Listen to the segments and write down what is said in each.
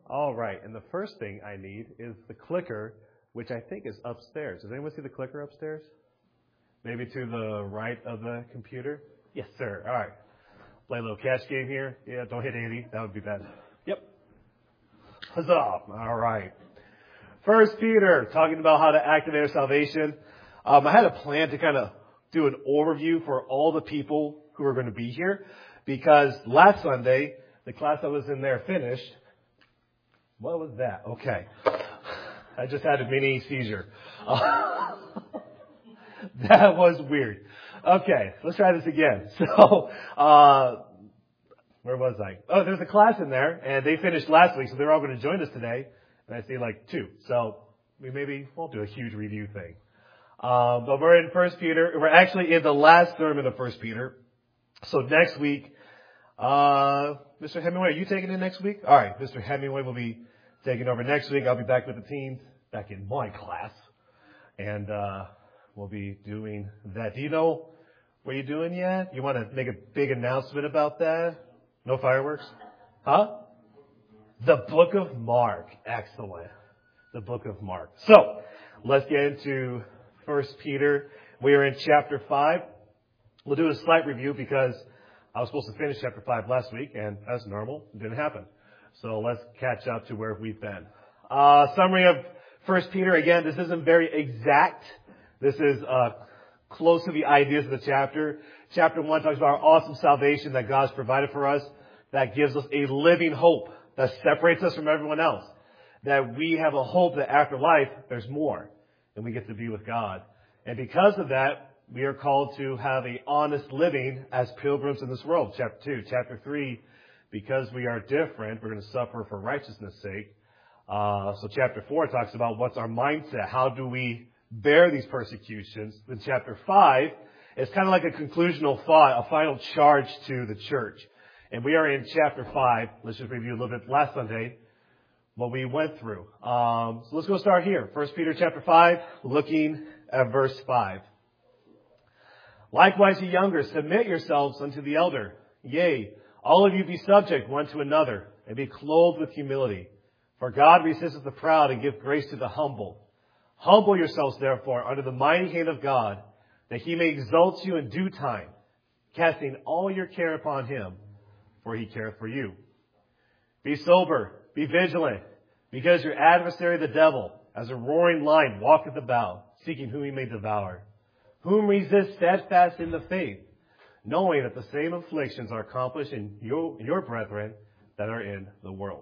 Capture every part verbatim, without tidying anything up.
All right, and the first thing I need is the clicker, which I think is upstairs. Does anyone see the clicker upstairs? Maybe to the right of the computer? Yes, sir. All right. Play a little catch game here. Yeah, don't hit Andy. That would be bad. Yep. Huzzah. All right. First Peter, talking about how to activate our salvation. Um, I had a plan to kind of do an overview for all the people who are going to be here, because last Sunday, the class I was in there finished. What was that? Okay. I just had a mini seizure. Uh, that was weird. Okay, let's try this again. So, uh, where was I? Oh, there's a class in there, and they finished last week, so they're all going to join us today. And I see like two. So we maybe won't do a huge review thing. Um, but we're in First Peter. We're actually in the last sermon of First Peter. So next week, uh, Mister Hemingway, are you taking it next week? All right, Mister Hemingway will be taking over next week. I'll be back with the teens, back in my class, and uh, we'll be doing that. Do you know what you're doing yet? You want to make a big announcement about that? No fireworks? Huh? The Book of Mark. Excellent. The Book of Mark. So, let's get into First Peter. We are in chapter five. We'll do a slight review because I was supposed to finish chapter five last week, and as normal, it didn't happen. So let's catch up to where we've been. Uh, summary of First Peter. Again, this isn't very exact. This is uh, close to the ideas of the chapter. Chapter one talks about our awesome salvation that God's provided for us, that gives us a living hope that separates us from everyone else. That we have a hope that after life, there's more, and we get to be with God. And because of that, we are called to have a honest living as pilgrims in this world. Chapter two. Chapter three, because we are different, we're going to suffer for righteousness' sake. Uh, so chapter four talks about what's our mindset. How do we bear these persecutions? Then chapter five is kind of like a conclusional thought, a final charge to the church. And we are in chapter five. Let's just review a little bit last Sunday what we went through. Um, so let's go start here. First Peter chapter five, looking at verse five. Likewise, ye younger, submit yourselves unto the elder. Yea, all of you be subject one to another, and be clothed with humility. For God resisteth the proud, and giveth grace to the humble. Humble yourselves, therefore, under the mighty hand of God, that he may exalt you in due time, casting all your care upon him, for he careth for you. Be sober, be vigilant, because your adversary the devil, as a roaring lion, walketh about, seeking whom he may devour. Whom resist steadfast in the faith, knowing that the same afflictions are accomplished in your, your brethren that are in the world.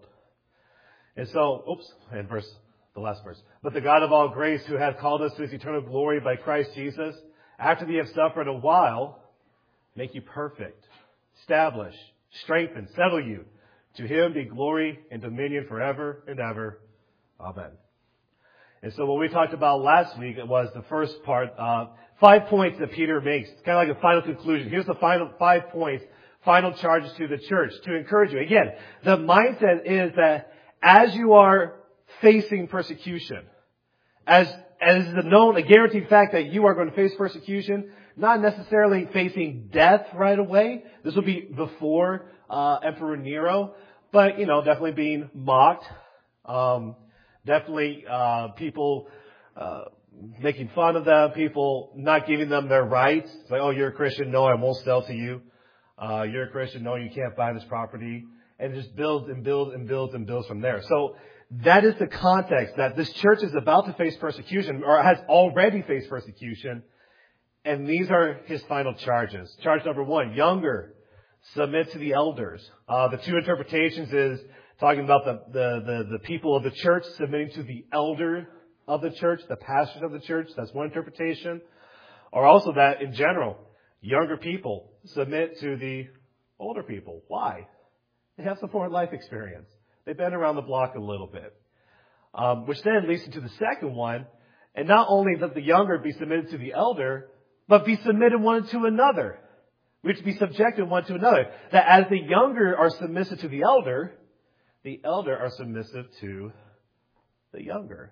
And so, oops, and verse, the last verse. But the God of all grace, who hath called us to his eternal glory by Christ Jesus, after ye have suffered a while, make you perfect, establish, strengthen, settle you. To him be glory and dominion forever and ever. Amen. And so what we talked about last week was the first part, uh, five points that Peter makes. It's kind of like a final conclusion. Here's the final five points, final charges to the church to encourage you. Again, the mindset is that as you are facing persecution, as, as the known, a guaranteed fact that you are going to face persecution, not necessarily facing death right away. This will be before, uh, Emperor Nero, but, you know, definitely being mocked, um, Definitely, uh, people, uh, making fun of them, people not giving them their rights. It's like, oh, you're a Christian. No, I won't sell to you. Uh, you're a Christian. No, you can't buy this property. And it just builds and builds and builds and builds from there. So that is the context that this church is about to face persecution, or has already faced persecution. And these are his final charges. Charge number one, younger, submit to the elders. Uh, the two interpretations is talking about the, the, the, the people of the church submitting to the elder of the church, the pastors of the church. That's one interpretation. Or also that in general, younger people submit to the older people. Why? They have some forward life experience. They've been around the block a little bit. Um, which then leads into the second one. And not only that the younger be submitted to the elder, but be submitted one to another. We have to be subjected one to another. That as the younger are submissive to the elder, the elder are submissive to the younger.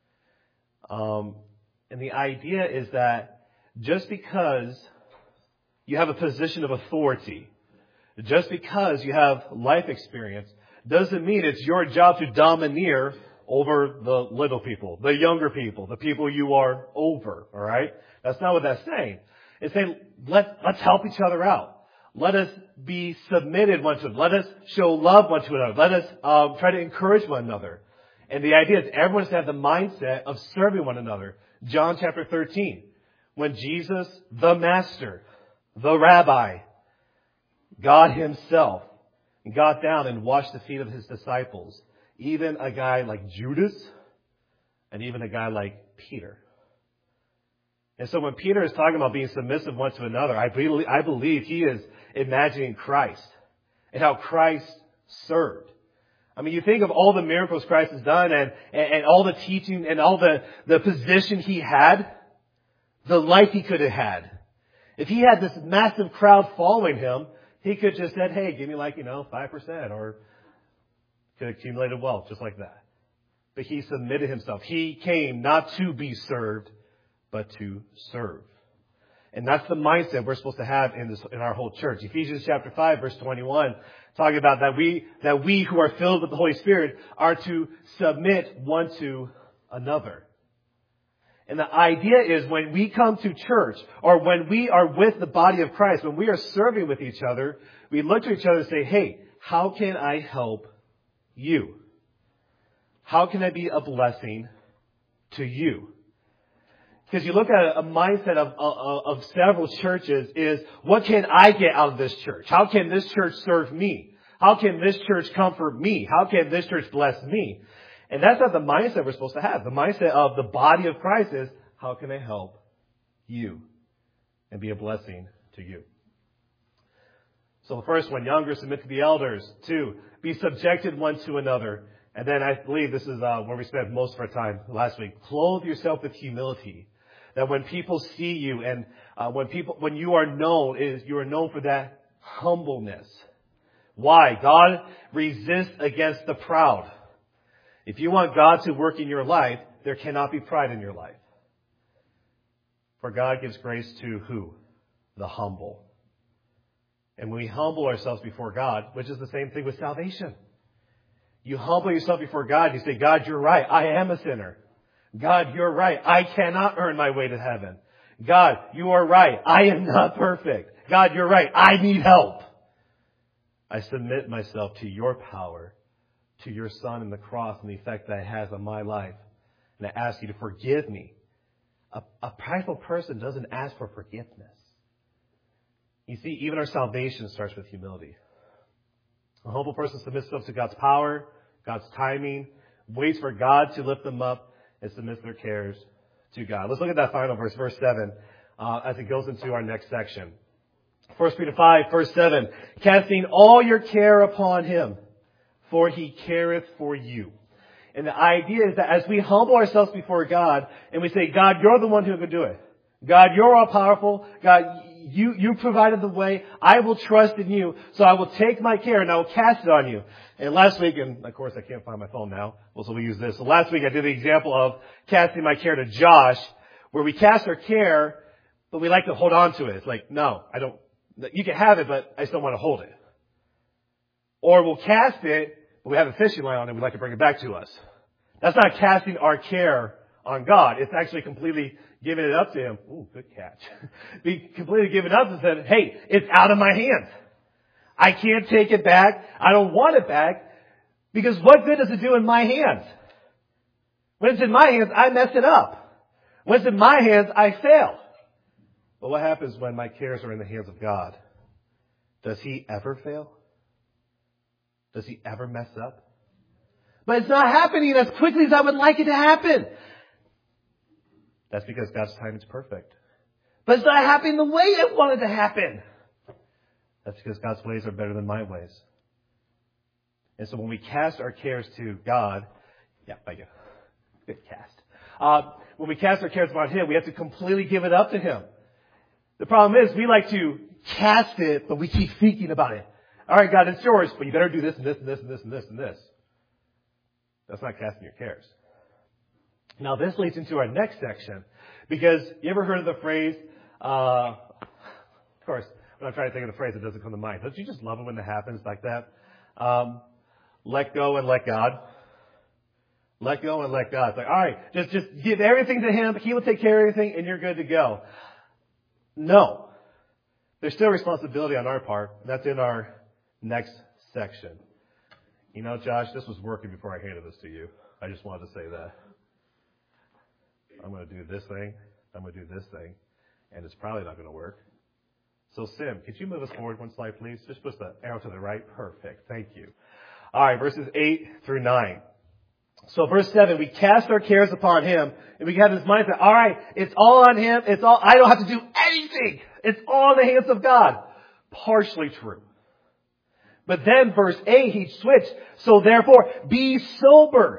Um, and the idea is that just because you have a position of authority, just because you have life experience, doesn't mean it's your job to domineer over the little people, the younger people, the people you are over, all right? That's not what that's saying. It's saying, let, let's help each other out. Let us be submitted one to another. Let us show love one to another. Let us um, try to encourage one another. And the idea is everyone's to have the mindset of serving one another. John chapter thirteen, when Jesus, the Master, the Rabbi, God Himself, got down and washed the feet of His disciples, even a guy like Judas, and even a guy like Peter. And so when Peter is talking about being submissive one to another, I believe, I believe he is imagining Christ and how Christ served. I mean, you think of all the miracles Christ has done and, and, and all the teaching and all the, the position He had, the life He could have had. If He had this massive crowd following Him, He could just said, hey, give me like, you know, five percent or could have accumulated wealth just like that. But He submitted Himself. He came not to be served, but to serve. And that's the mindset we're supposed to have in this, in our whole church. Ephesians chapter five, verse twenty-one, talking about that we, that we who are filled with the Holy Spirit are to submit one to another. And the idea is when we come to church or when we are with the body of Christ, when we are serving with each other, we look to each other and say, hey, how can I help you? How can I be a blessing to you? Because you look at a mindset of, of, of several churches is, what can I get out of this church? How can this church serve me? How can this church comfort me? How can this church bless me? And that's not the mindset we're supposed to have. The mindset of the body of Christ is, how can I help you and be a blessing to you? So the first one, younger, submit to the elders. Two, be subjected one to another. And then I believe this is uh, where we spent most of our time last week. Clothe yourself with humility. That when people see you and uh, when people, when you are known, is you are known for that humbleness. Why? God resists against the proud. If you want God to work in your life, there cannot be pride in your life. For God gives grace to who? The humble. And when we humble ourselves before God, which is the same thing with salvation. You humble yourself before God. You say, God, you're right. I am a sinner. God, you're right. I cannot earn my way to heaven. God, you are right. I am not perfect. God, you're right. I need help. I submit myself to your power, to your Son and the cross and the effect that it has on my life. And I ask you to forgive me. A, a prideful person doesn't ask for forgiveness. You see, even our salvation starts with humility. A humble person submits themselves to God's power, God's timing, waits for God to lift them up, and submits their cares to God. Let's look at that final verse, verse seven, uh, as it goes into our next section. First Peter five, verse seven, casting all your care upon Him, for He careth for you. And the idea is that as we humble ourselves before God, and we say, God, you're the one who can do it. God, you're all powerful. God, you, you provided the way. I will trust in you. So I will take my care and I will cast it on you. And last week, and of course I can't find my phone now, so we'll use this. So last week I did the example of casting my care to Josh, where we cast our care, but we like to hold on to it. It's like, no, I don't, you can have it, but I still want to hold it. Or we'll cast it, but we have a fishing line on it, we'd like to bring it back to us. That's not casting our care on God. It's actually completely giving it up to Him. Ooh, good catch. Be completely giving it up and said, hey, it's out of my hands. I can't take it back. I don't want it back. Because what good does it do in my hands? When it's in my hands, I mess it up. When it's in my hands, I fail. But what happens when my cares are in the hands of God? Does He ever fail? Does He ever mess up? But it's not happening as quickly as I would like it to happen. That's because God's time is perfect. But it's not happening the way I want it to happen. That's because God's ways are better than my ways. And so when we cast our cares to God, yeah, thank you. Good cast. Uh, when we cast our cares upon Him, we have to completely give it up to Him. The problem is we like to cast it, but we keep thinking about it. All right, God, it's yours, but you better do this and this and this and this and this and this. That's not casting your cares. Now, this leads into our next section, because you ever heard of the phrase, uh, of course, when I'm trying to think of the phrase, it doesn't come to mind. Don't you just love it when it happens like that? Um, let go and let God. Let go and let God. It's like, all right, just, just give everything to Him. He will take care of everything and you're good to go. No. There's still responsibility on our part. That's in our next section. You know, Josh, this was working before I handed this to you. I just wanted to say that. I'm going to do this thing. I'm going to do this thing. And it's probably not going to work. So, Sim, could you move us forward one slide, please? Just push the arrow to the right. Perfect. Thank you. All right, verses eight through nine. So, verse seven, we cast our cares upon Him, and we have this mindset, all right, it's all on Him. It's all, I don't have to do anything. It's all in the hands of God. Partially true. But then, verse eight, he switched. So, therefore, be sober.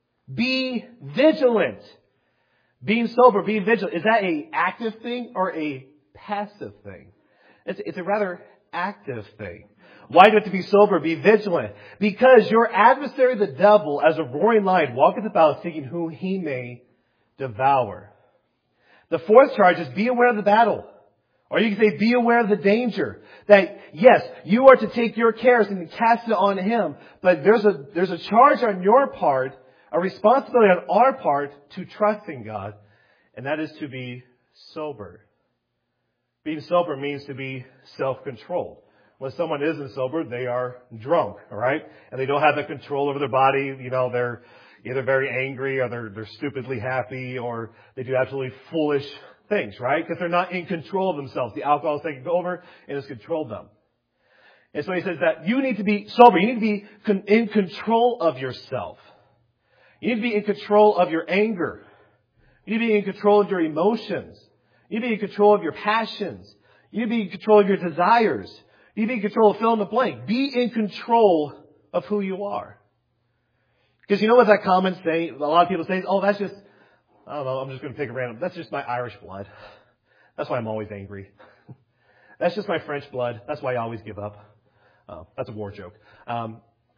Be vigilant. Being sober, being vigilant. Is that a active thing or a passive thing? It's, it's a rather active thing. Why do you have to be sober, be vigilant? Because your adversary, the devil, as a roaring lion, walketh about seeking whom he may devour. The fourth charge is be aware of the battle. Or you can say be aware of the danger. That, yes, you are to take your cares and cast it on Him. But there's a, there's a charge on your part, a responsibility on our part to trust in God. And that is to be sober. Being sober means to be self-controlled. When someone isn't sober, they are drunk, all right? And they don't have the control over their body. You know, they're either very angry or they're, they're stupidly happy or they do absolutely foolish things, right? Because they're not in control of themselves. The alcohol has taken over and has controlled them. And so he says that you need to be sober. You need to be con- in control of yourself. You need to be in control of your anger. You need to be in control of your emotions. You need to be in control of your passions. You need to be in control of your desires. You need to be in control of fill in the blank. Be in control of who you are. Because you know what that comment say? A lot of people say, oh, that's just, I don't know, I'm just going to pick a random, that's just my Irish blood. That's why I'm always angry. That's just my French blood. That's why I always give up. Oh, that's a war joke. Um,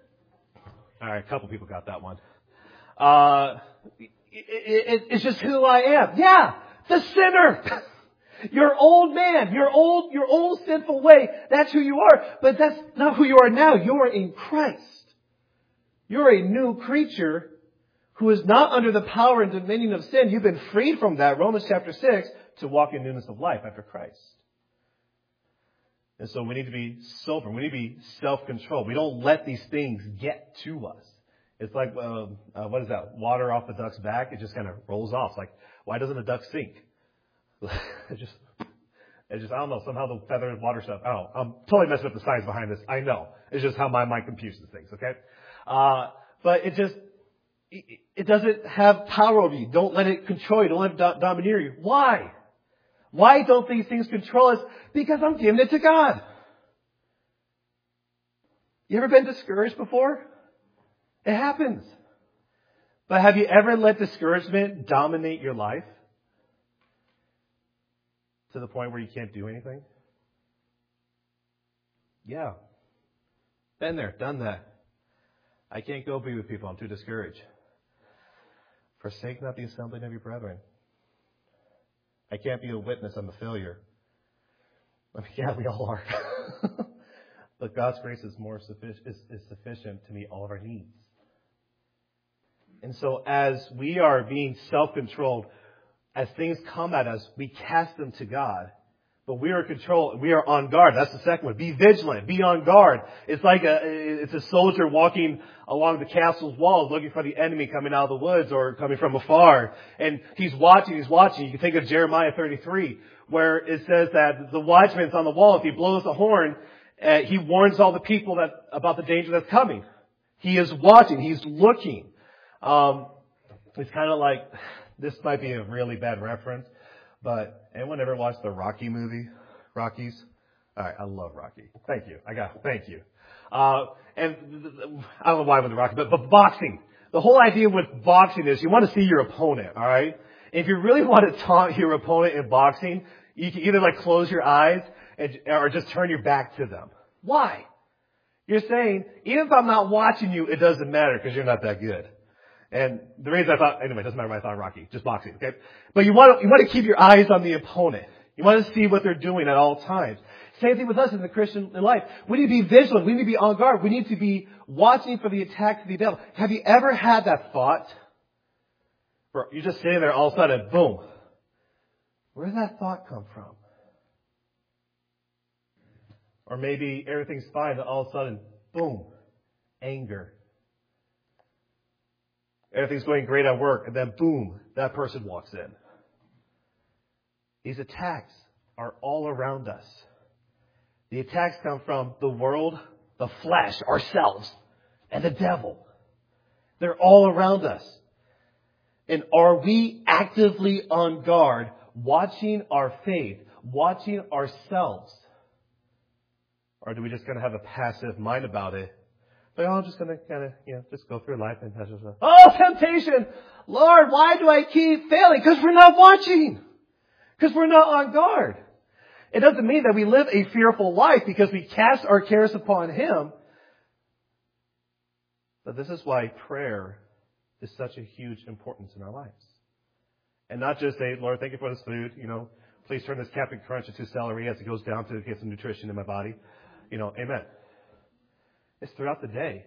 all right, a couple people got that one. Uh, it, it, it's just who I am. Yeah, the sinner. Your old man, your old, your old sinful way. That's who you are. But that's not who you are now. You are in Christ. You're a new creature who is not under the power and dominion of sin. You've been freed from that, Romans chapter six, to walk in newness of life after Christ. And so we need to be sober. We need to be self-controlled. We don't let these things get to us. It's like, uh, uh, what is that? Water off the duck's back. It just kind of rolls off. It's like, why doesn't a duck sink? it just, it just, I don't know. Somehow the feather and water stuff. I don't know. I'm totally messing up the science behind this. I know. It's just how my mind computes things. Okay. Uh, but it just, it, it doesn't have power over you. Don't let it control you. Don't let it do- domineer you. Why? Why don't these things control us? Because I'm giving it to God. You ever been discouraged before? It happens. But have you ever let discouragement dominate your life? To the point where you can't do anything? Yeah. Been there, done that. I can't go be with people. I'm too discouraged. Forsake not the assembling of your brethren. I can't be a witness. I'm a failure. I mean, yeah, we all are. But God's grace is more sufficient, is, is sufficient to meet all of our needs. And so as we are being self-controlled, as things come at us, we cast them to God. But we are controlled. We are on guard. That's the second one. Be vigilant. Be on guard. It's like a, it's a soldier walking along the castle's walls looking for the enemy coming out of the woods or coming from afar. And he's watching, he's watching. You can think of Jeremiah thirty-three, where it says that the watchman's on the wall. If he blows the horn, uh, he warns all the people that about the danger that's coming. He is watching. He's looking. Um, it's kind of like, this might be a really bad reference, but anyone ever watched the Rocky movie? Rockies? All right, I love Rocky. Thank you. I got, thank you. Uh, and I don't know why with the Rocky, but, but boxing. The whole idea with boxing is you want to see your opponent, all right? If you really want to taunt your opponent in boxing, you can either like close your eyes and, or just turn your back to them. Why? You're saying, even if I'm not watching you, it doesn't matter because you're not that good. And the reason I thought, anyway, it doesn't matter why I thought Rocky, just boxing, okay? But you want to, you want to keep your eyes on the opponent. You want to see what they're doing at all times. Same thing with us in the Christian life. We need to be vigilant. We need to be on guard. We need to be watching for the attack of the devil. Have you ever had that thought? Where you're just sitting there, all of a sudden, boom. Where did that thought come from? Or maybe everything's fine, and all of a sudden, boom, anger. Everything's going great at work, and then boom, that person walks in. These attacks are all around us. The attacks come from the world, the flesh, ourselves, and the devil. They're all around us. And are we actively on guard, watching our faith, watching ourselves? Or do we just kind of have a passive mind about it? Like, oh, I'm just going to kind of, you know, just go through life and just, oh, temptation! Lord, why do I keep failing? Because we're not watching. Because we're not on guard. It doesn't mean that we live a fearful life because we cast our cares upon Him. But this is why prayer is such a huge importance in our lives. And not just say, Lord, thank you for this food. You know, please turn this Captain Crunch into celery as it goes down to get some nutrition in my body. You know, amen. It's throughout the day.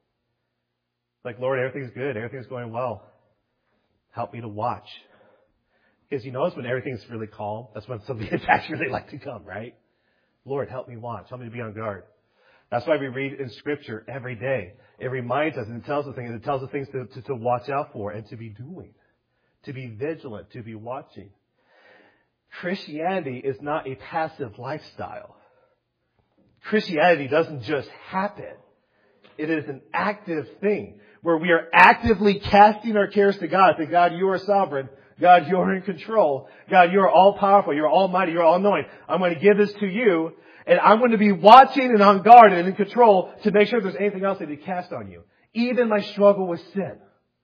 Like, Lord, everything's good. Everything's going well. Help me to watch. Because you notice when everything's really calm, that's when some of the attacks really like to come, right? Lord, help me watch. Help me to be on guard. That's why we read in Scripture every day. It reminds us and it tells us things. It tells us things to, to, to watch out for and to be doing. To be vigilant, to be watching. Christianity is not a passive lifestyle. Christianity doesn't just happen. It is an active thing where we are actively casting our cares to God. Say, God, you are sovereign. God, you're in control. God, you're all powerful. You're almighty. You're all knowing. I'm going to give this to you. And I'm going to be watching and on guard and in control to make sure if there's anything else that He cast on you. Even my struggle with sin.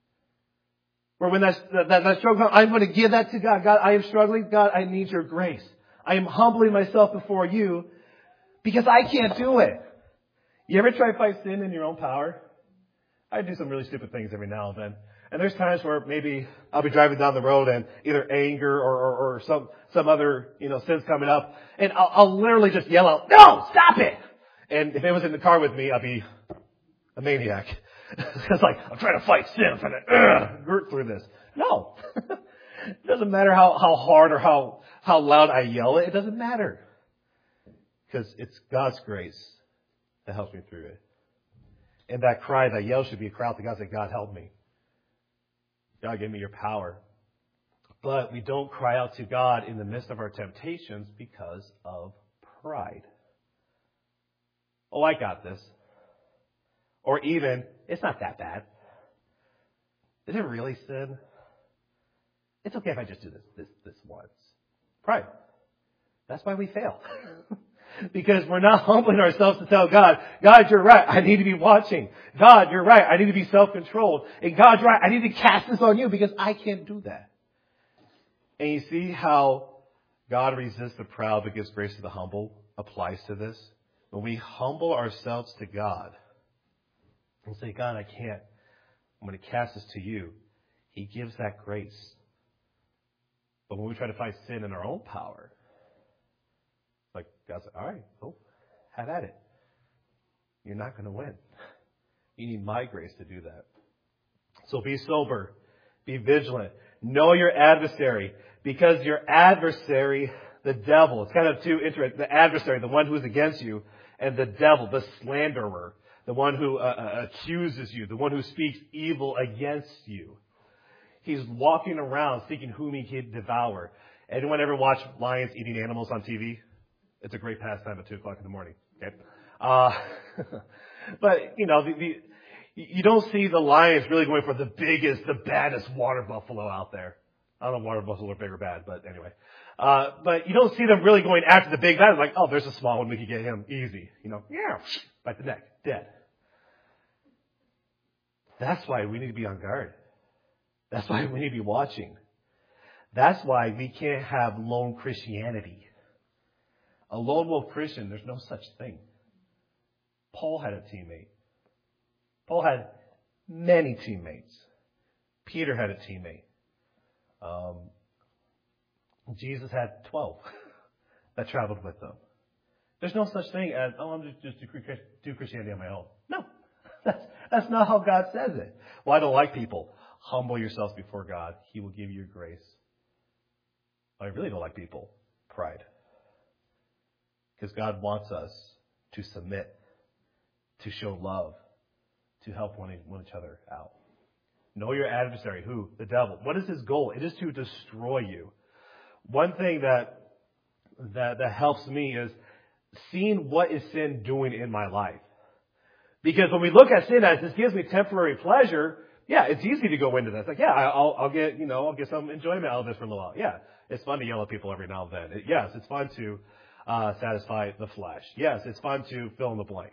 Where when that, that, that struggle comes, I'm going to give that to God. God, I am struggling. God, I need your grace. I am humbling myself before you because I can't do it. You ever try to fight sin in your own power? I do some really stupid things every now and then. And there's times where maybe I'll be driving down the road and either anger or, or, or some, some other, you know, sins coming up. And I'll, I'll literally just yell out, no, stop it! And if it was in the car with me, I'd be a maniac. It's like, I'm trying to fight sin. I'm trying to uh, grit through this. No. It doesn't matter how, how hard or how, how loud I yell it. It doesn't matter. Because it's God's grace that helps me through it. And that cry, that yell should be a cry out to God, say, God, help me. God, give me your power. But we don't cry out to God in the midst of our temptations because of pride. Oh, I got this. Or even, it's not that bad. Is it really sin? It's okay if I just do this, this, this once. Pride. That's why we fail. Because we're not humbling ourselves to tell God, God, you're right. I need to be watching. God, you're right. I need to be self-controlled. And God, you're right. I need to cast this on you because I can't do that. And you see how God resists the proud but gives grace to the humble applies to this? When we humble ourselves to God and say, God, I can't. I'm going to cast this to you. He gives that grace. But when we try to fight sin in our own power, like God's like, all right, go, have at it. You're not going to win. You need my grace to do that. So be sober. Be vigilant. Know your adversary. Because your adversary, the devil, it's kind of two interesting. The adversary, the one who is against you, and the devil, the slanderer, the one who uh, accuses you, the one who speaks evil against you. He's walking around seeking whom he can devour. Anyone ever watch lions eating animals on T V? It's a great pastime at two o'clock in the morning. Okay, uh, but you know, the, the, you don't see the lions really going for the biggest, the baddest water buffalo out there. I don't know if water buffalo are big or bad, but anyway. Uh, but you don't see them really going after the big bad. Like, oh, there's a small one, we could get him easy. You know, yeah, bite the neck, dead. That's why we need to be on guard. That's why we need to be watching. That's why we can't have lone Christianity. A lone wolf Christian, there's no such thing. Paul had a teammate. Paul had many teammates. Peter had a teammate. Um, Jesus had twelve that traveled with them. There's no such thing as, oh, I'm just, just do, do Christianity on my own. No. That's, that's not how God says it. Well, I don't like people. Humble yourselves before God. He will give you grace. I really don't like people. Pride. Because God wants us to submit, to show love, to help one, one each other out. Know your adversary. Who? The devil. What is his goal? It is to destroy you. One thing that that that helps me is seeing what is sin doing in my life. Because when we look at sin as this gives me temporary pleasure, yeah, it's easy to go into this. Like, yeah, I'll, I'll get, you know, I'll get some enjoyment out of this for a little while. Yeah, it's fun to yell at people every now and then. It, yes, it's fun to uh, satisfy the flesh. Yes, it's fun to fill in the blank.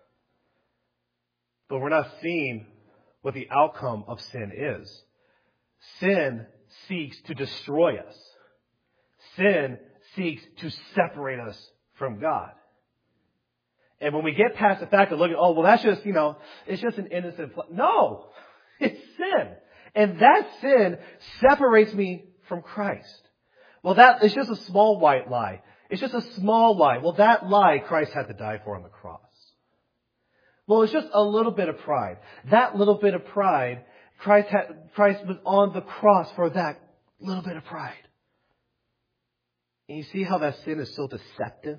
But we're not seeing what the outcome of sin is. Sin seeks to destroy us. Sin seeks to separate us from God. And when we get past the fact of looking, oh, well, that's just, you know, it's just an innocent... Pl-. No! It's sin. And that sin separates me from Christ. Well, that it's just a small white lie. It's just a small lie. Well, that lie Christ had to die for on the cross. Well, it's just a little bit of pride. That little bit of pride, Christ had, Christ was on the cross for that little bit of pride. And you see how that sin is so deceptive?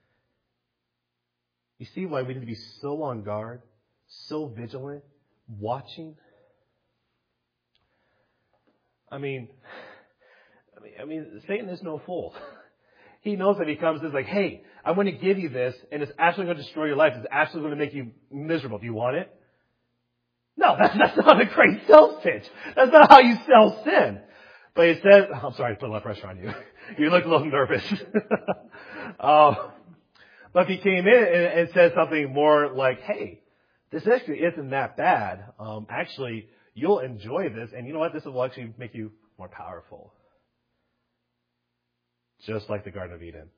You see why we need to be so on guard, so vigilant, watching? I mean, I mean, I mean, Satan is no fool. He knows that he comes and is like, hey, I'm going to give you this, and it's actually going to destroy your life. It's actually going to make you miserable. Do you want it? No, that's, that's not a great sales pitch. That's not how you sell sin. But he says, I'm sorry, I put a lot of pressure on you. You look a little nervous. uh, but he came in and, and said something more like, hey, this actually isn't that bad. Um, actually, you'll enjoy this, and you know what? This will actually make you more powerful. Just like the Garden of Eden.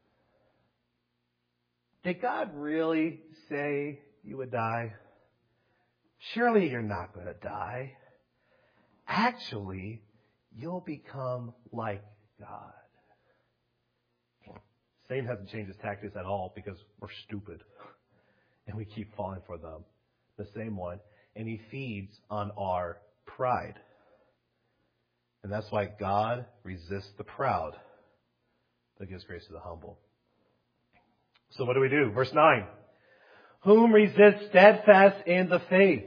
Did God really say you would die? Surely you're not going to die. Actually, you'll become like God. Satan hasn't changed his tactics at all because we're stupid. And we keep falling for them. The same one. And he feeds on our pride. And that's why God resists the proud, but gives grace to the humble. So what do we do? Verse nine. Whom resist steadfast in the faith.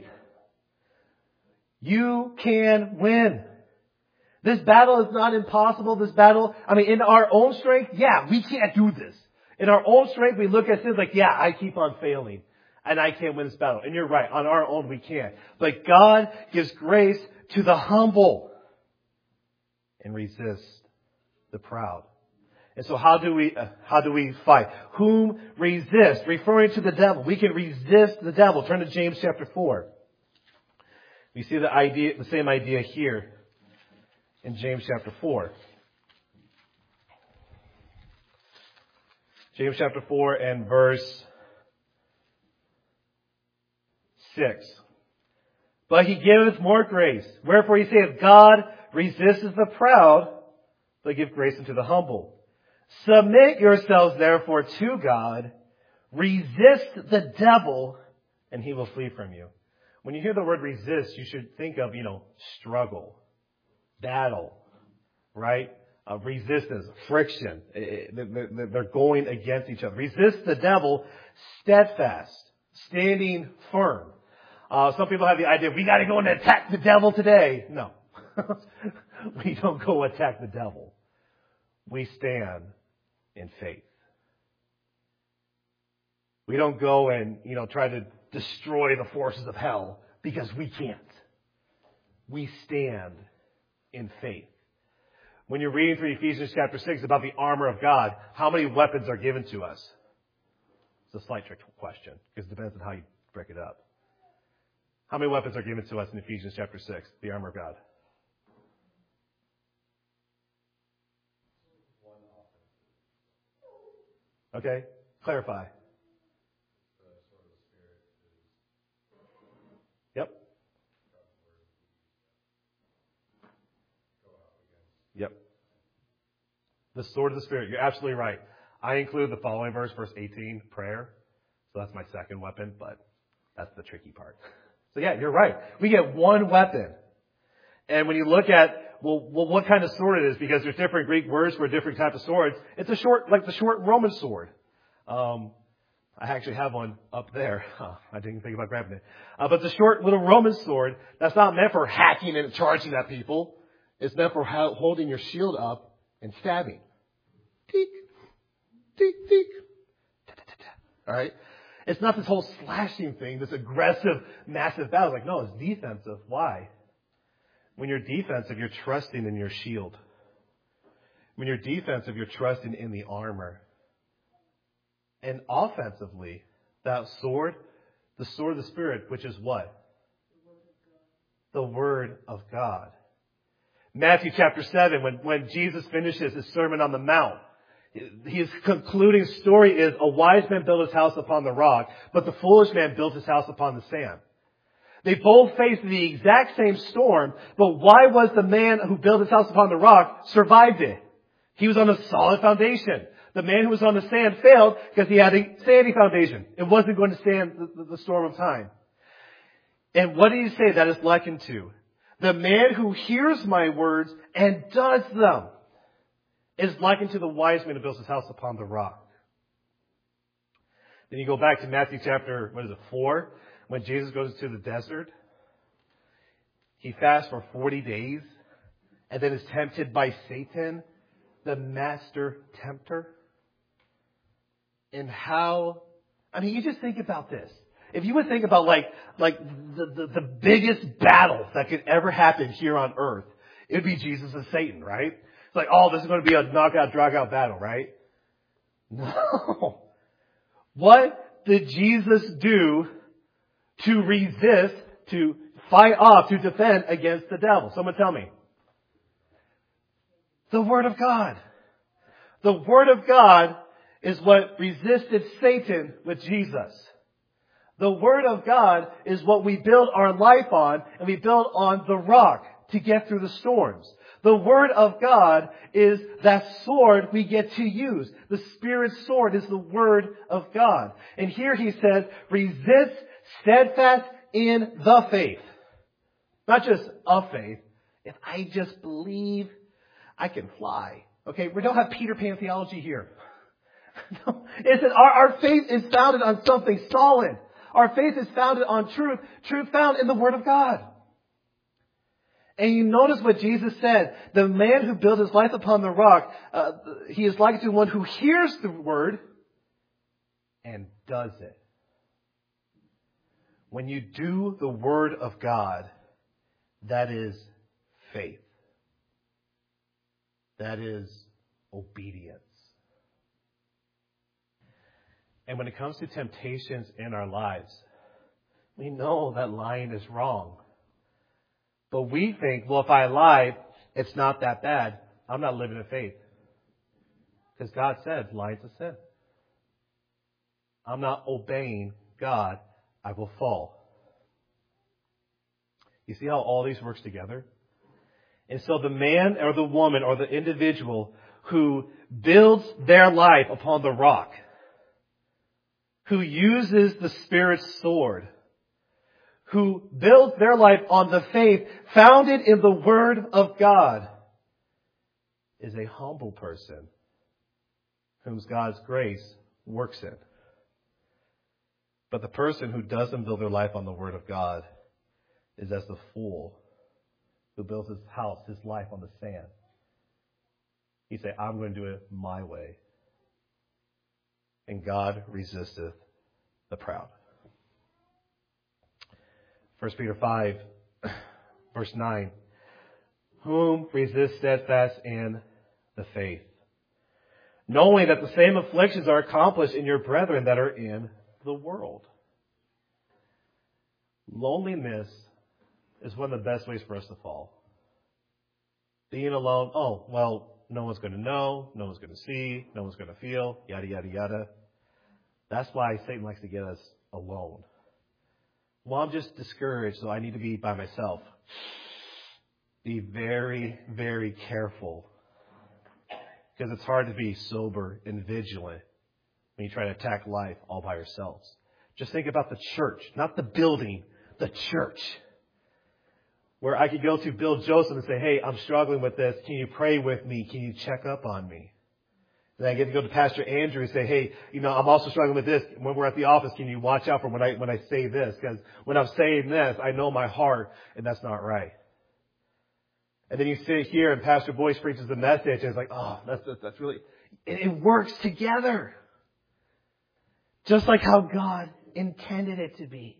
You can win. This battle is not impossible. This battle, I mean, in our own strength, yeah, we can't do this. In our own strength, we look at things like, yeah, I keep on failing. And I can't win this battle. And you're right. On our own, we can't. But God gives grace to the humble and resists the proud. And so how do we, uh, how do we fight? Whom resist? Referring to the devil. We can resist the devil. Turn to James chapter four. We see the idea, the same idea here in James chapter four. James chapter four and verse six. But he giveth more grace. Wherefore he saith, God resisteth the proud, but give grace unto the humble. Submit yourselves therefore to God. Resist the devil, and he will flee from you. When you hear the word resist, you should think of, you know, struggle, battle, right? Uh, resistance, friction. They're going against each other. Resist the devil, steadfast, standing firm. Uh, some people have the idea, we got to go and attack the devil today. No. We don't go attack the devil. We stand in faith. We don't go and, you know, try to destroy the forces of hell because we can't. We stand in faith. When you're reading through Ephesians chapter six about the armor of God, how many weapons are given to us? It's a slight trick question because it depends on how you break it up. How many weapons are given to us in Ephesians chapter six, the armor of God? Okay, clarify. Yep. Yep. The sword of the Spirit. You're absolutely right. I include the following verse, verse eighteen, prayer. So that's my second weapon, but that's the tricky part. So yeah, you're right. We get one weapon. And when you look at, well, well, what kind of sword it is, because there's different Greek words for different types of swords. It's a short, like the short Roman sword. Um, I actually have one up there. Huh, I didn't think about grabbing it. Uh, but the short little Roman sword, that's not meant for hacking and charging at people. It's meant for ho- holding your shield up and stabbing. Teek, teek, teek. All right? It's not this whole slashing thing, this aggressive, massive battle. Like, no, it's defensive. Why? When you're defensive, you're trusting in your shield. When you're defensive, you're trusting in the armor. And offensively, that sword, the sword of the Spirit, which is what? The Word of God. Matthew chapter seven, when, when Jesus finishes his Sermon on the Mount, his concluding story is, a wise man built his house upon the rock, but the foolish man built his house upon the sand. They both faced the exact same storm, but why was the man who built his house upon the rock survived it? He was on a solid foundation. The man who was on the sand failed because he had a sandy foundation. It wasn't going to stand the, the, the storm of time. And what did he say that is likened to? The man who hears my words and does them is likened to the wise man who builds his house upon the rock. Then you go back to Matthew chapter, what is it, four, when Jesus goes to the desert. He fasts for forty days and then is tempted by Satan, the master tempter. And how, I mean, you just think about this. If you would think about like, like the, the, the biggest battle that could ever happen here on earth, it would be Jesus and Satan, right? It's like, oh, this is going to be a knockout, drag-out battle, right? No. What did Jesus do to resist, to fight off, to defend against the devil? Someone tell me. The Word of God. The Word of God is what resisted Satan with Jesus. The Word of God is what we build our life on, and we build on the rock to get through the storms. The Word of God is that sword we get to use. The Spirit's sword is the Word of God. And here he says, resist steadfast in the faith. Not just a faith. If I just believe, I can fly. Okay, we don't have Peter Pan theology here. No, it says our, our faith is founded on something solid. Our faith is founded on truth. Truth found in the Word of God. And you notice what Jesus said. The man who built his life upon the rock, uh, he is like to one who hears the Word and does it. When you do the Word of God, that is faith. That is obedience. And when it comes to temptations in our lives, we know that lying is wrong. But we think, well, if I lie, it's not that bad. I'm not living in faith. Because God said lying's a sin. I'm not obeying God. I will fall. You see how all these works together? And so the man or the woman or the individual who builds their life upon the rock, who uses the Spirit's sword, who builds their life on the faith founded in the Word of God, is a humble person whom God's grace works in. But the person who doesn't build their life on the Word of God is as the fool who builds his house, his life on the sand. He say, I'm going to do it my way. And God resisteth the proud. First Peter five, verse nine. Whom resist steadfast in the faith, knowing that the same afflictions are accomplished in your brethren that are in the world. Loneliness is one of the best ways for us to fall. Being alone, oh, well, no one's going to know, no one's going to see, no one's going to feel, yada, yada, yada. That's why Satan likes to get us alone. Well, I'm just discouraged, so I need to be by myself. Be very, very careful. Because it's hard to be sober and vigilant when you try to attack life all by yourselves. Just think about the church, not the building, the church. Where I could go to Bill Joseph and say, hey, I'm struggling with this. Can you pray with me? Can you check up on me? Then I get to go to Pastor Andrew and say, hey, you know, I'm also struggling with this. When we're at the office, can you watch out for when I when I say this? Because when I'm saying this, I know my heart, and that's not right. And then you sit here and Pastor Boyce preaches the message, and it's like, oh, that's that's, that's really, it, it works together. Just like how God intended it to be.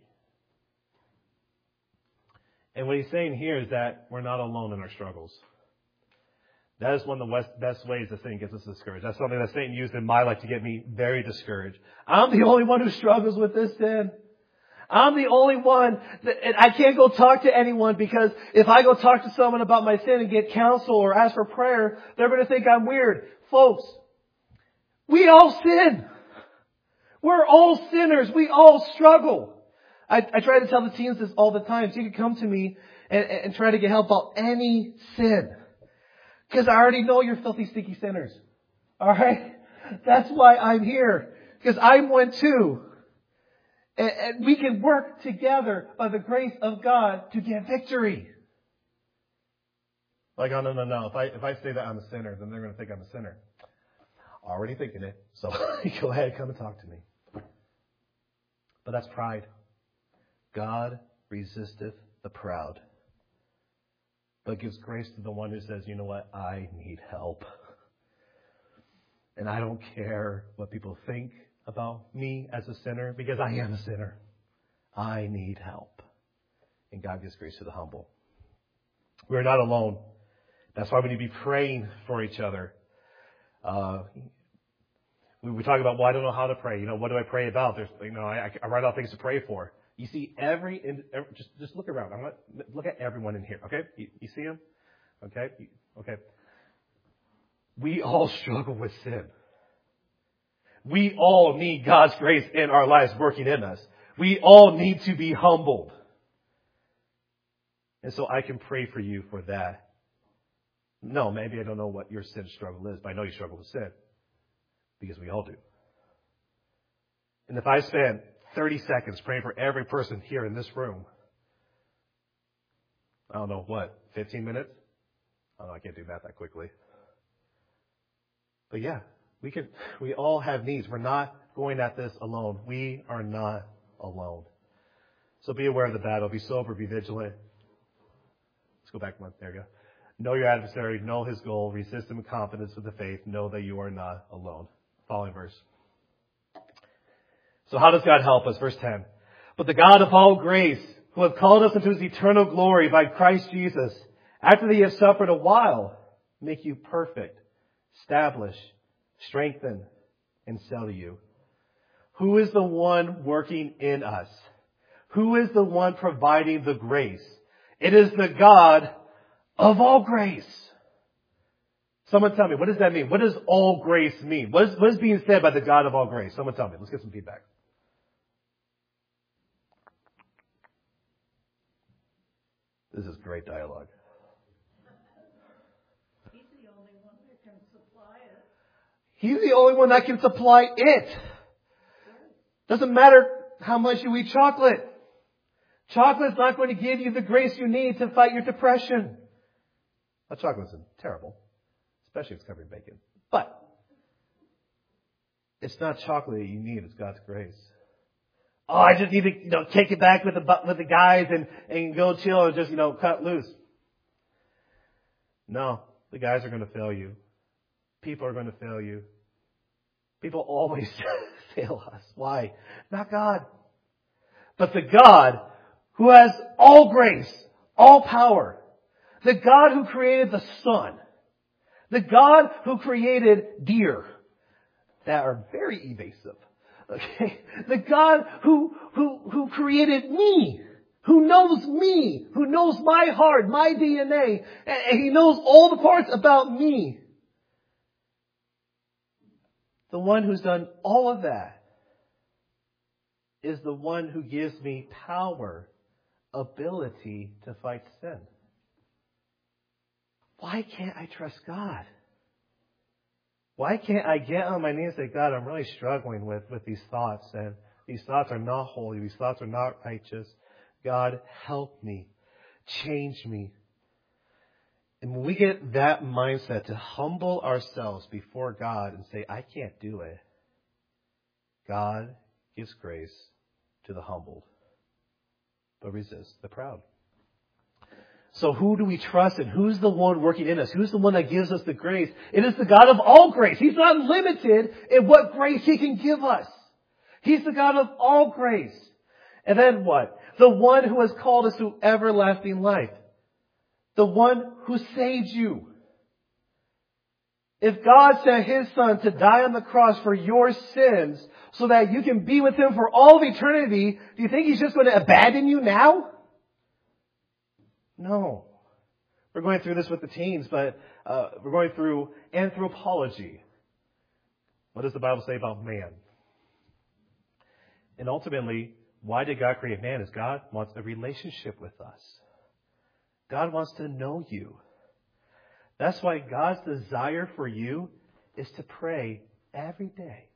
And what he's saying here is that we're not alone in our struggles. That is one of the best ways that Satan gets us discouraged. That's something that Satan used in my life to get me very discouraged. I'm the only one who struggles with this sin. I'm the only one that, and I can't go talk to anyone because if I go talk to someone about my sin and get counsel or ask for prayer, they're going to think I'm weird. Folks, we all sin. We're all sinners. We all struggle. I, I try to tell the teens this all the time. So you can come to me and, and try to get help about any sin. Because I already know you're filthy, stinky sinners. Alright? That's why I'm here. Because I'm one too. And, and we can work together by the grace of God to get victory. Like, oh, no, no, no. If I, if I say that I'm a sinner, then they're going to think I'm a sinner. Already thinking it. So go ahead, come and talk to me. But that's pride. God resisteth the proud, but gives grace to the one who says, you know what, I need help. And I don't care what people think about me as a sinner, because I am a sinner. I need help. And God gives grace to the humble. We're not alone. That's why we need to be praying for each other. Uh, we, we talk about, well, I don't know how to pray. You know, what do I pray about? There's, you know, I, I write out things to pray for. You see every, every just just look around. I'm not, look at everyone in here. Okay, you, you see them? Okay, you, okay. We all struggle with sin. We all need God's grace in our lives working in us. We all need to be humbled. And so I can pray for you for that. No, maybe I don't know what your sin struggle is, but I know you struggle with sin. Because we all do. And if I spend thirty seconds praying for every person here in this room, I don't know, what, fifteen minutes? I don't know, I can't do math that quickly. But yeah, we can, we all have needs. We're not going at this alone. We are not alone. So be aware of the battle. Be sober, be vigilant. Let's go back one. There you go. Know your adversary, know his goal, resist him in confidence with the faith, know that you are not alone. Following verse. So how does God help us? Verse ten. But the God of all grace, who hath called us into his eternal glory by Christ Jesus, after that ye have suffered a while, make you perfect, establish, strengthen, and settle you. Who is the one working in us? Who is the one providing the grace? It is the God of all grace. Someone tell me, what does that mean? What does all grace mean? What is, what is being said by the God of all grace? Someone tell me. Let's get some feedback. This is great dialogue. He's the only one that can supply it. He's the only one that can supply it. Doesn't matter how much you eat chocolate. Chocolate's not going to give you the grace you need to fight your depression. That chocolate's terrible. Especially if it's covered in bacon. But it's not chocolate that you need, it's God's grace. Oh, I just need to, you know, take it back with the with the guys and, and go chill and just, you know, cut loose. No, the guys are going to fail you. People are going to fail you. People always fail us. Why? Not God. But the God who has all grace, all power. The God who created the sun. The God who created deer that are very evasive. Okay? The God who, who, who created me, who knows me, who knows my heart, my D N A, and He knows all the parts about me. The one who's done all of that is the one who gives me power, ability to fight sin. Why can't I trust God? Why can't I get on my knees and say, God, I'm really struggling with, with these thoughts, and these thoughts are not holy. These thoughts are not righteous. God, help me. Change me. And when we get that mindset to humble ourselves before God and say, I can't do it, God gives grace to the humbled, but resists the proud. So who do we trust in? Who's the one working in us? Who's the one that gives us the grace? It is the God of all grace. He's not limited in what grace He can give us. He's the God of all grace. And then what? The one who has called us to everlasting life. The one who saved you. If God sent His Son to die on the cross for your sins so that you can be with Him for all of eternity, do you think He's just going to abandon you now? No. We're going through this with the teens, but uh, we're going through anthropology. What does the Bible say about man? And ultimately, why did God create man? Is God wants a relationship with us. God wants to know you. That's why God's desire for you is to pray every day.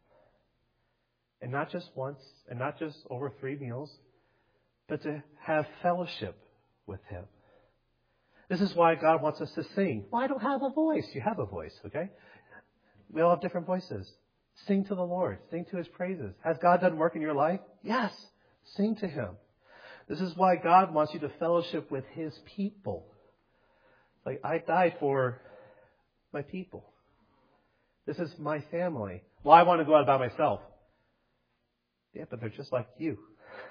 And not just once, and not just over three meals, but to have fellowship with Him. This is why God wants us to sing. Well, I don't have a voice. You have a voice, okay? We all have different voices. Sing to the Lord. Sing to His praises. Has God done work in your life? Yes. Sing to Him. This is why God wants you to fellowship with His people. Like, I died for my people. This is my family. Well, I want to go out by myself. Yeah, but they're just like you.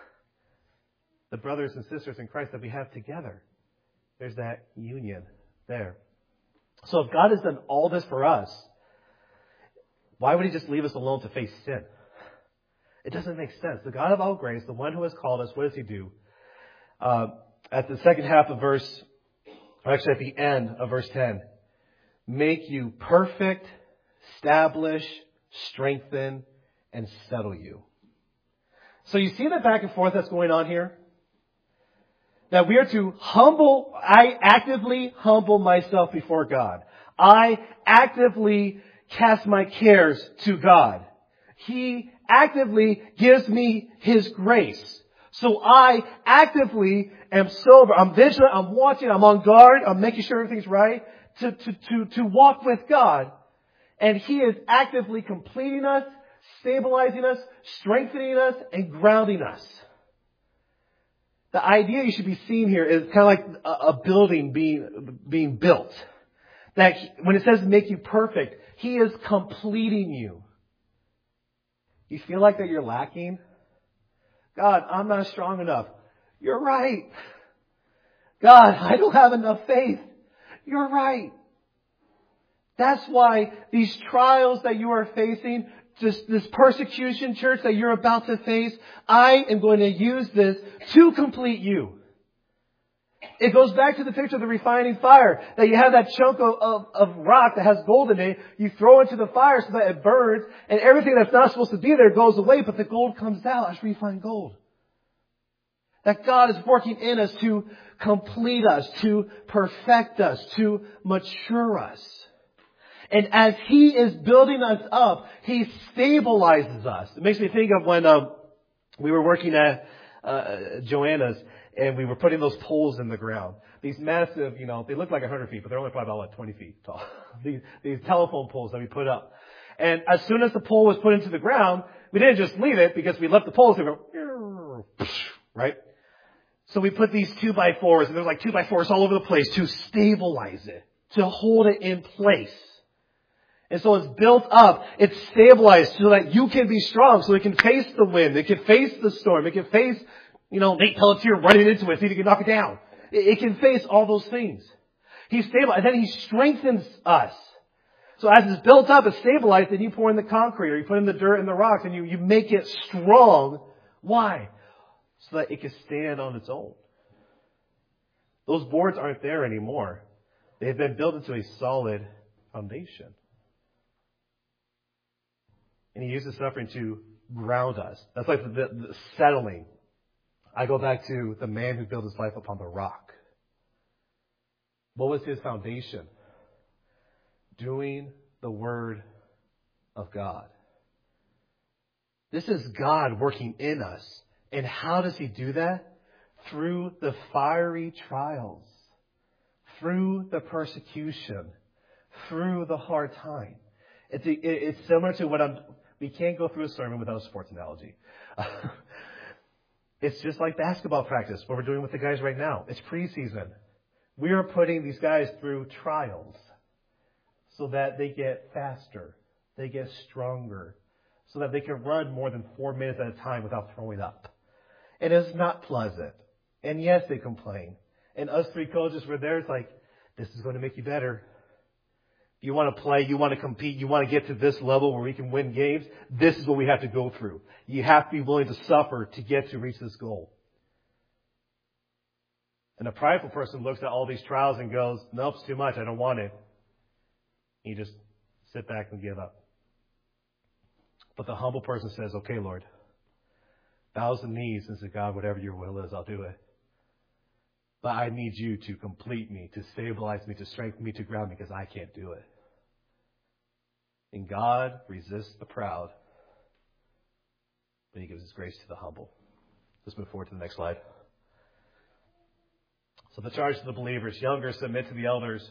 The brothers and sisters in Christ that we have together. There's that union there. So if God has done all this for us, why would He just leave us alone to face sin? It doesn't make sense. The God of all grace, the one who has called us, what does He do? Uh, at the second half of verse, or actually at the end of verse ten, make you perfect, establish, strengthen, and settle you. So you see the back and forth that's going on here? That we are to humble, I actively humble myself before God. I actively cast my cares to God. He actively gives me His grace. So I actively am sober. I'm vigilant. I'm watching. I'm on guard. I'm making sure everything's right to, to, to, to walk with God. And He is actively completing us, stabilizing us, strengthening us, and grounding us. The idea you should be seeing here is kind of like a, a building being, being built. That when it says make you perfect, He is completing you. You feel like that you're lacking? God, I'm not strong enough. You're right. God, I don't have enough faith. You're right. That's why these trials that you are facing, this, this persecution, church, that you're about to face, I am going to use this to complete you. It goes back to the picture of the refining fire, that you have that chunk of, of, of rock that has gold in it. You throw it into the fire so that it burns, and everything that's not supposed to be there goes away, but the gold comes out as refined gold. That God is working in us to complete us, to perfect us, to mature us. And as He is building us up, He stabilizes us. It makes me think of when um, we were working at uh, Joanna's, and we were putting those poles in the ground. These massive, you know, they look like one hundred feet, but they're only probably about like twenty feet tall. these, these telephone poles that we put up. And as soon as the pole was put into the ground, we didn't just leave it because we left the poles to go, right? So we put these two by fours, and there's like two by fours all over the place to stabilize it, to hold it in place. And so it's built up, it's stabilized so that you can be strong, so it can face the wind, it can face the storm, it can face, you know, Nate Pelletier running into it, see if he can knock it down. It, it can face all those things. He's stable, and then He strengthens us. So as it's built up, it's stabilized, then you pour in the concrete, or you put in the dirt and the rocks, and you, you make it strong. Why? So that it can stand on its own. Those boards aren't there anymore. They've been built into a solid foundation. And He uses suffering to ground us. That's like the, the, the settling. I go back to the man who built his life upon the rock. What was his foundation? Doing the Word of God. This is God working in us. And how does He do that? Through the fiery trials, through the persecution, through the hard time. It's, a, it's similar to what I'm... We can't go through a sermon without a sports analogy. It's just like basketball practice, what we're doing with the guys right now. It's preseason. We are putting these guys through trials so that they get faster, they get stronger, so that they can run more than four minutes at a time without throwing up. And it's not pleasant. And yes, they complain. And us three coaches were there. It's like, this is going to make you better. You want to play, you want to compete, you want to get to this level where we can win games. This is what we have to go through. You have to be willing to suffer to get to reach this goal. And a prideful person looks at all these trials and goes, nope, it's too much. I don't want it. You just sit back and give up. But the humble person says, okay, Lord, bows the knees and says, God, whatever your will is, I'll do it. But I need you to complete me, to stabilize me, to strengthen me, to ground me, because I can't do it. And God resists the proud, but He gives His grace to the humble. Let's move forward to the next slide. So the charge to the believers, younger, submit to the elders.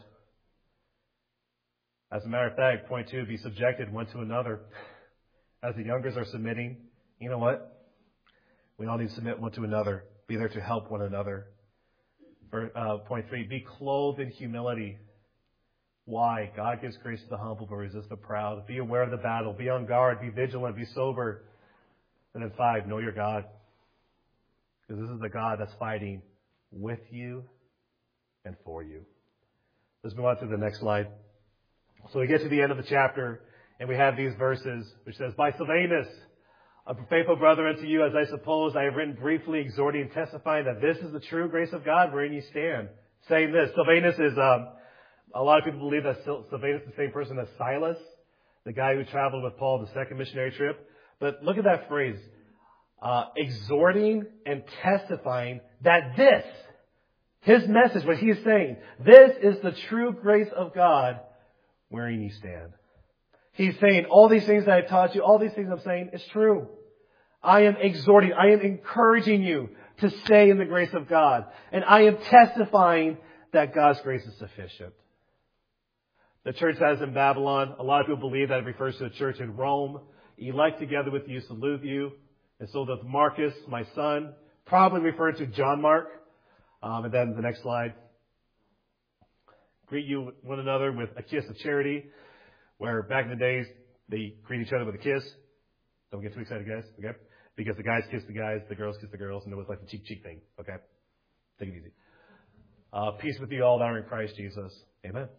As a matter of fact, point two, be subjected one to another. As the youngers are submitting, you know what? We all need to submit one to another. Be there to help one another. For, uh, point three, be clothed in humility. Why? God gives grace to the humble, but resists the proud. Be aware of the battle. Be on guard. Be vigilant. Be sober. And then five, know your God. Because this is the God that's fighting with you and for you. Let's move on to the next slide. So we get to the end of the chapter, and we have these verses, which says, by Silvanus, a faithful brother unto you, as I suppose I have written briefly, exhorting and testifying that this is the true grace of God wherein you stand. Saying this, Silvanus is, um, a lot of people believe that Silvanus is the same person as Silas, the guy who traveled with Paul the second missionary trip. But look at that phrase, uh, exhorting and testifying that this, his message, what he is saying, this is the true grace of God wherein you stand. He's saying all these things that I taught you, all these things I'm saying is true. I am exhorting, I am encouraging you to stay in the grace of God. And I am testifying that God's grace is sufficient. The church that is in Babylon, a lot of people believe that it refers to the church in Rome. Elect together with you, salute you. And so does Marcus, my son, probably referring to John Mark. Um, and then the next slide. Greet you one another with a kiss of charity. Where back in the days, they greet each other with a kiss. Don't get too excited, guys, okay? Because the guys kiss the guys, the girls kiss the girls, and it was like the cheek-cheek thing, okay? Take it easy. Uh, peace with you all that are in Christ Jesus. Amen.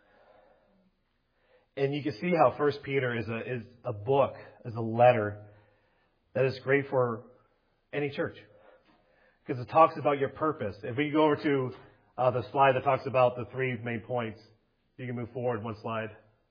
And you can see how First Peter is a, is a book, is a letter that is great for any church. Because it talks about your purpose. If we go over to uh, the slide that talks about the three main points, you can move forward one slide.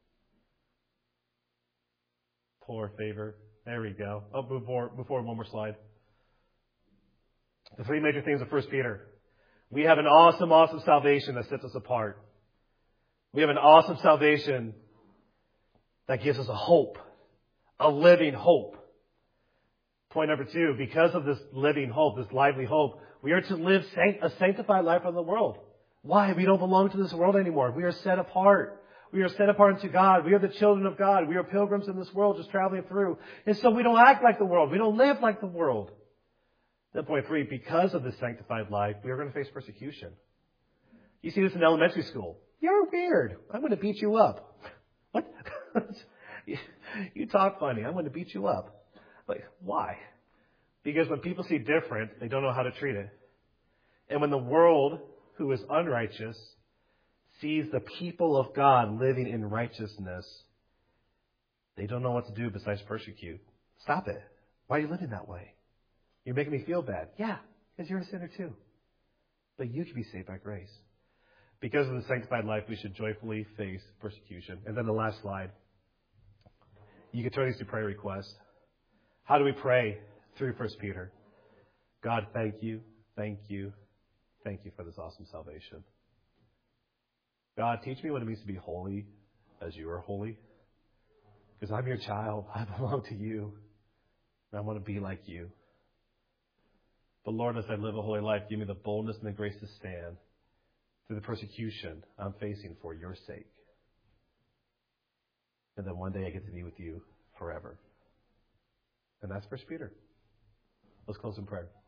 Poor favor. There we go. Oh, move forward, move forward one more slide. The three major things of First Peter. We have an awesome, awesome salvation that sets us apart. We have an awesome salvation that gives us a hope, a living hope. Point number two, because of this living hope, this lively hope, we are to live a sanctified life in the world. Why? We don't belong to this world anymore. We are set apart. We are set apart unto God. We are the children of God. We are pilgrims in this world just traveling through. And so we don't act like the world. We don't live like the world. Then point three, because of this sanctified life, we are going to face persecution. You see this in elementary school. You're weird. I'm going to beat you up. What? You talk funny. I'm going to beat you up. Like, why? Because when people see different, they don't know how to treat it. And when the world, who is unrighteous, sees the people of God living in righteousness, they don't know what to do besides persecute. Stop it. Why are you living that way? You're making me feel bad. Yeah, because you're a sinner too. But you can be saved by grace. Because of the sanctified life, we should joyfully face persecution. And then the last slide. You can turn these to prayer requests. How do we pray? Through First Peter. God, thank you, thank you, thank you for this awesome salvation. God, teach me what it means to be holy as you are holy. Because I'm your child. I belong to you. And I want to be like you. But Lord, as I live a holy life, give me the boldness and the grace to stand through the persecution I'm facing for your sake. And then one day I get to be with you forever. And that's First Peter. Let's close in prayer.